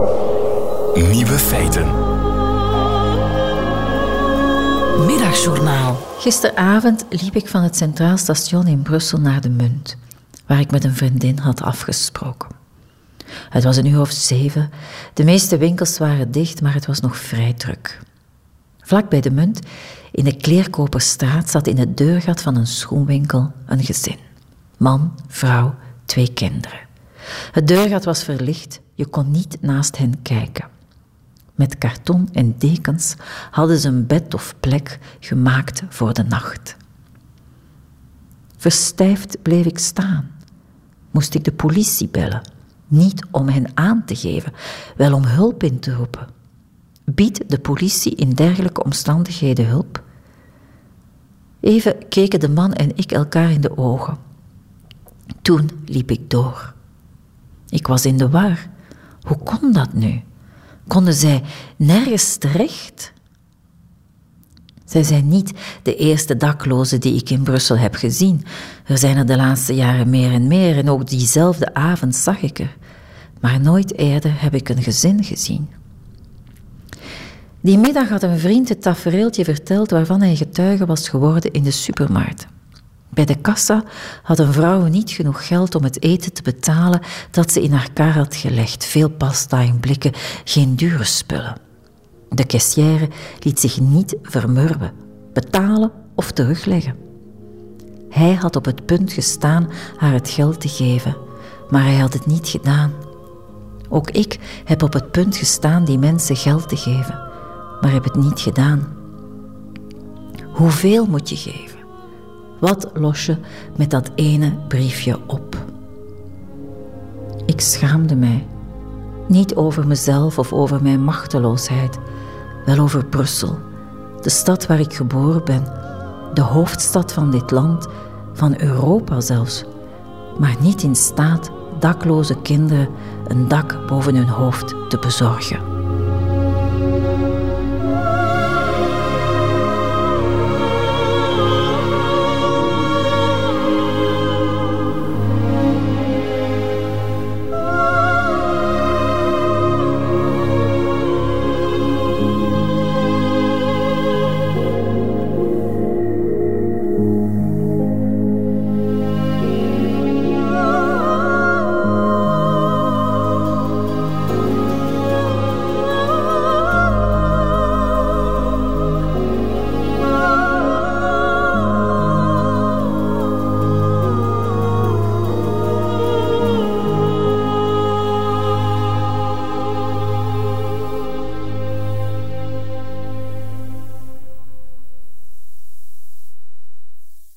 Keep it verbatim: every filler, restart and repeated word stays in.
Nieuwe feiten. Middagjournaal. Gisteravond liep ik van het Centraal Station in Brussel naar de Munt, waar ik met een vriendin had afgesproken. Het was een uur of zeven. De meeste winkels waren dicht, maar het was nog vrij druk. Vlak bij de Munt, in de Kleerkoperstraat, zat in het deurgat van een schoenwinkel een gezin. Man, vrouw, twee kinderen. Het deurgat was verlicht, je kon niet naast hen kijken. Met karton en dekens hadden ze een bed of plek gemaakt voor de nacht. Verstijfd bleef ik staan. Moest ik de politie bellen? Niet om hen aan te geven, wel om hulp in te roepen. Biedt de politie in dergelijke omstandigheden hulp? Even keken de man en ik elkaar in de ogen. Toen liep ik door. Ik was in de war. Hoe kon dat nu? Konden zij nergens terecht? Zij zijn niet de eerste daklozen die ik in Brussel heb gezien. Er zijn er de laatste jaren meer en meer en ook diezelfde avond zag ik er. Maar nooit eerder heb ik een gezin gezien. Die middag had een vriend het tafereeltje verteld waarvan hij getuige was geworden in de supermarkt. Bij de kassa had een vrouw niet genoeg geld om het eten te betalen dat ze in haar kar had gelegd. Veel pasta in blikken, geen dure spullen. De caissière liet zich niet vermurwen, betalen of terugleggen. Hij had op het punt gestaan haar het geld te geven, maar hij had het niet gedaan. Ook ik heb op het punt gestaan die mensen geld te geven, maar heb het niet gedaan. Hoeveel moet je geven? Wat los je met dat ene briefje op? Ik schaamde mij. Niet over mezelf of over mijn machteloosheid, wel over Brussel, de stad waar ik geboren ben, de hoofdstad van dit land, van Europa zelfs, maar niet in staat dakloze kinderen een dak boven hun hoofd te bezorgen.